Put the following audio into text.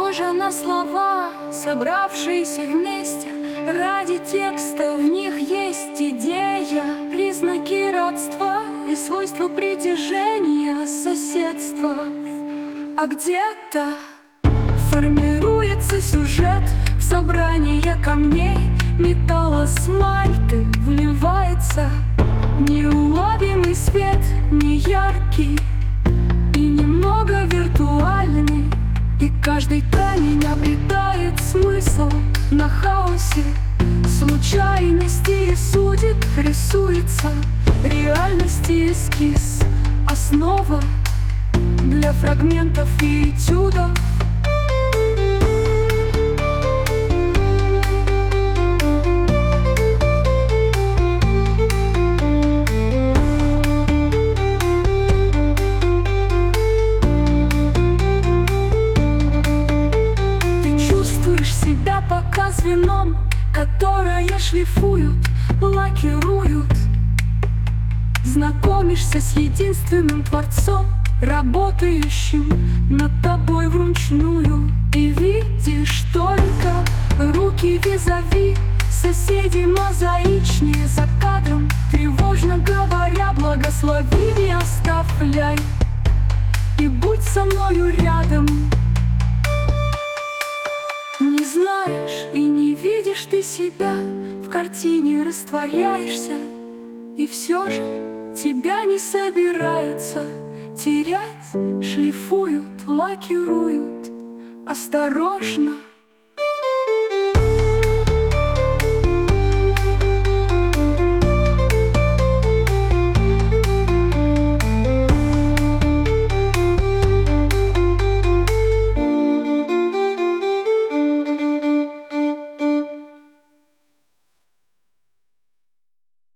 похожа на слова, собравшиеся вместе. Ради текста в них есть идея, признаки родства и свойства притяжения, соседства. А где-то формируется сюжет в собрание камней. Металла смальты вливается неуловимый свет, неяркий и немного виртуальный. И каждый камень обретает смысл на хаосе случайности, и судеб рисуется реальности эскиз, основа для фрагментов и этюдов. Пока звеном, которое шлифуют, лакируют. Знакомишься с единственным творцом, работающим над тобой вручную. И видишь только руки визави, соседи мозаичнее за кадром, тревожно говоря: благослови, не оставляй, и будь со мною рядом. Не знаешь и не видишь ты себя, в картине растворяешься, и все же тебя не собираются терять. Шлифуют, лакируют осторожно.